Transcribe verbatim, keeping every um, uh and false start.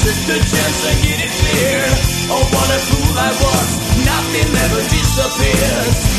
missed the chance to get it clear. Oh, what a fool I was, nothing ever disappears.